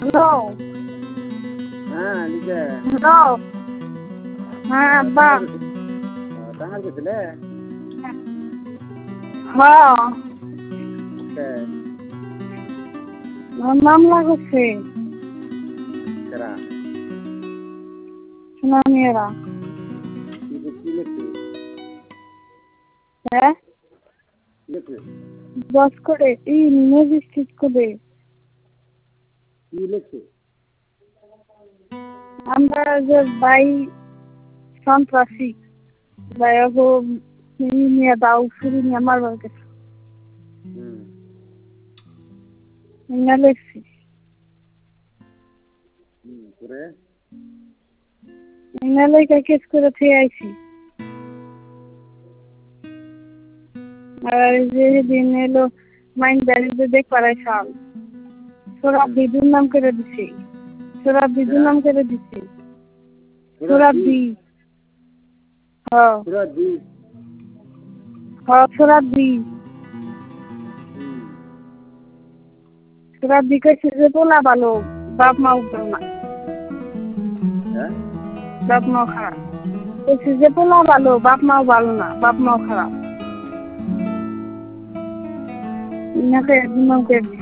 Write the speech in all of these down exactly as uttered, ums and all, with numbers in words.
Hello. হ্যাঁ লিখে hello. হ্যাঁ আব্বা। টাঙ্গাল গেছিলে? হ্যাঁ কে আমার মামলা করছে কারা? সুনামিয়ারা। কি কি লিখছে? হ্যাঁ কি লিখছে? বস করে এই ম্যাজিস্ট্রেট করে কি লিখছে? আমরা যে বাই সন্ত্রাসী বাইগো নিয়ে দাও শুরু নিয়ে মারবার গেছে হুম না লেখছি হুম করে না লেখা কেস করে থেকে আইছি। আর যে দিন এলো মাইন্ড ব্যালেন্সে দেখ পারাই সাল সোরাব বিদুর নাম করে দিছি সোরাব বিদুর নাম করে দিছি সোরাব দি হ্যাঁ সুরাত দি হ্যাঁ সোরাব দি হুম সোরাব দি কইছে যে তোলা ভালো বাপ মা উঠবে না হ্যাঁ বাপ মাও খারাপ কইছে যে তোলা ভালো বাপ মাও ভালো না বাপ মাও খারাপ ইনাকে একদম করে দিছি।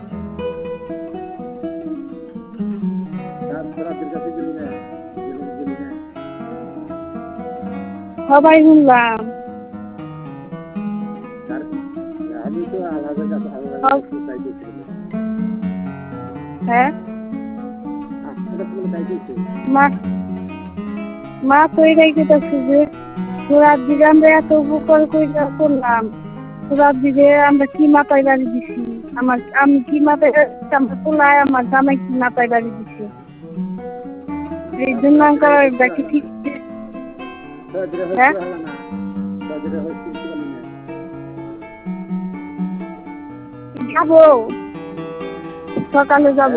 তার সুরাতের কাছে গেলি না গেলি গেলি না সবাই শুনলাম তার আমি তো আল্লাহর কাছে আল্লাহর কাছে চাইতেছি হ্যাঁ আপনারা তো চাইতেছি মা মা কই রাইতেছে যে সোরাব দিকে আমরা এত উপকার কইরা করলাম সোরাব দিকে আমরা কি মাথায় বাড়ি দিছি আমার আমি কি মাথায় আমার পোলায় আমার জামাই কি মাথায় বাড়ি দিছি এই জন্য আঙ্কার দেখি ঠিক সদরে হ্যাঁ হইতে হলো না সদরে হইতে বলি না যাবো সকালে যাবো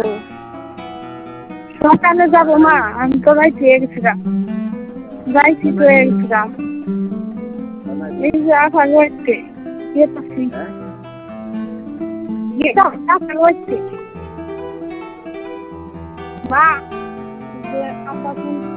সকালে যাবো মা আমি তো যাইছি গেছিলাম যাইছি তো গেছিলাম এই যে আসার হচ্ছে গেছি হ্যাঁ গেটা আসার হচ্ছে মা যে আব্বা ফোন